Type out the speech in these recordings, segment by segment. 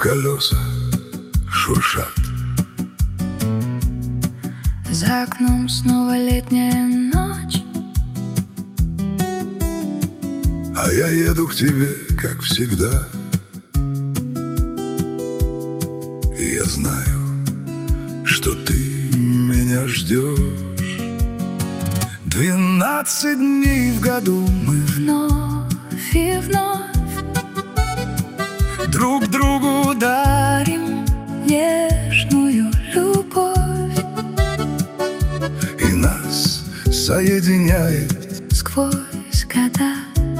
колеса шуршат. За окном снова летняя ночь, А я еду к тебе, как всегда. И я знаю, что ты меня ждешь. 12 дней в году мы вновь и вновь друг другу дарим нежную любовь. И нас соединяет Сквозь года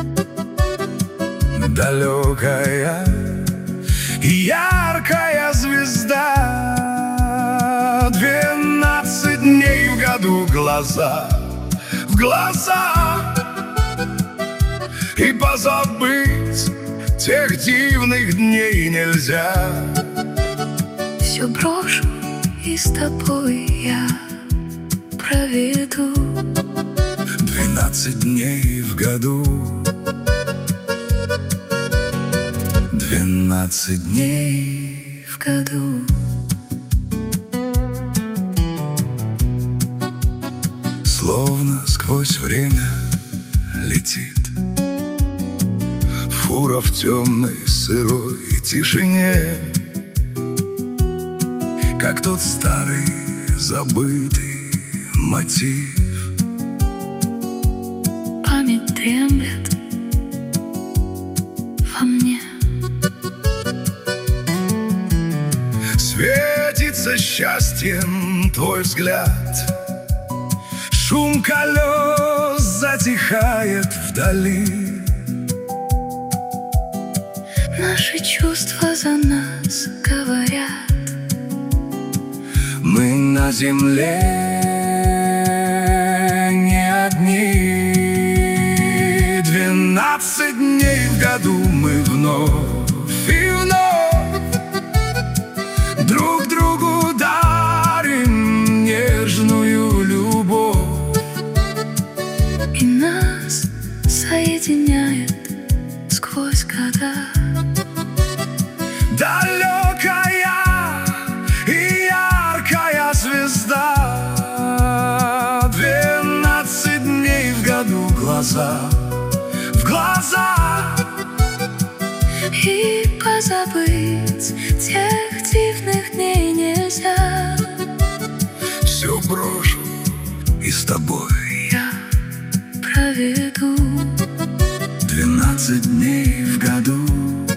далекая и яркая звезда. 12 дней в году глаза в глаза, и позабыть тех дивных дней нельзя. все брошу и с тобой я проведу 12 дней в году, 12 дней в году. словно сквозь время летит фура в темной сырой тишине, как тот старый забытый мотив. Память дремлет во мне, светится счастьем твой взгляд, шум колес затихает вдали. наши чувства за нас говорят. Мы на земле не одни. 12 дней в году мы вновь и вновь друг другу дарим нежную любовь. И нас соединяет сквозь года далекая и яркая звезда. 12 дней в году глаза в глаза, и позабыть тех дивных дней нельзя. все брошу и с тобой Я проведу 12 дней в году,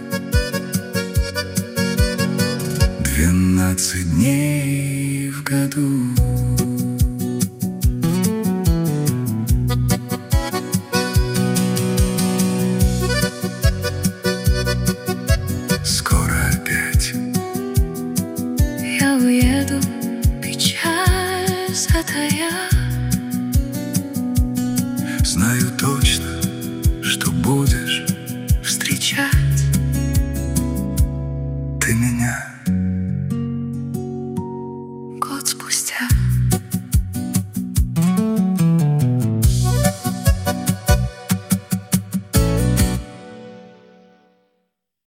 12 дней в году. Скоро опять я уеду, печаль затая. знаю точно, что будешь Встречать ты меня.